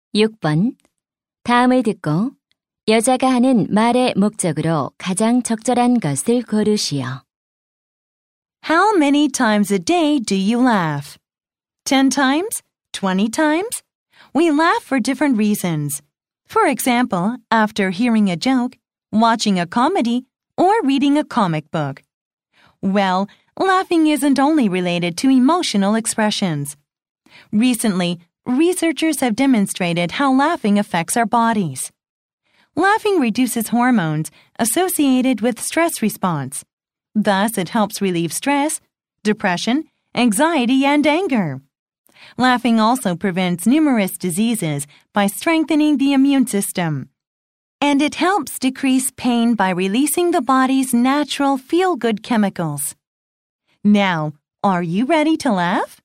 6번. 다음을 듣고 여자가 하는 말의 목적으로 가장 적절한 것을 고르시오. How many times a day do you laugh? 10 times? 20 times? We laugh for different reasons. For example, after hearing a joke, watching a comedy, or reading a comic book. Well, laughing isn't only related to emotional expressions. Recently, researchers have demonstrated how laughing affects our bodies. Laughing reduces hormones associated with stress response. Thus, it helps relieve stress, depression, anxiety, and anger. Laughing also prevents numerous diseases by strengthening the immune system. And it helps decrease pain by releasing the body's natural feel-good chemicals. Now, are you ready to laugh?